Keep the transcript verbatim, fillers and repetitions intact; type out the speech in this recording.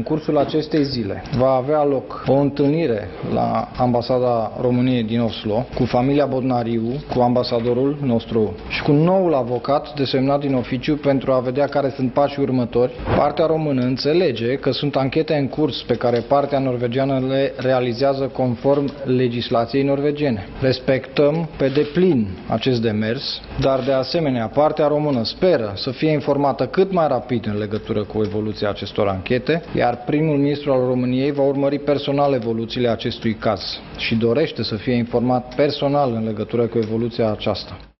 cursul acestei zile va avea loc o întâlnire la Ambasada României din Oslo cu familia Bodnariu, cu ambasadorul nostru și cu noul avocat desemnat din oficiu pentru a vedea care sunt pașii următori. Partea română înțelege că sunt anchete în curs pe care partea norvegiană le realizează conform legislației norvegiene. Respectăm pe deplin acest demers, dar de asemenea partea română speră să fie informată cât mai rapid în legătură cu evoluția acestor anchete, iar primul ministru al României va urmări personal evoluțiile acestui caz și dorește să fie informat personal în legătură cu evoluția aceasta.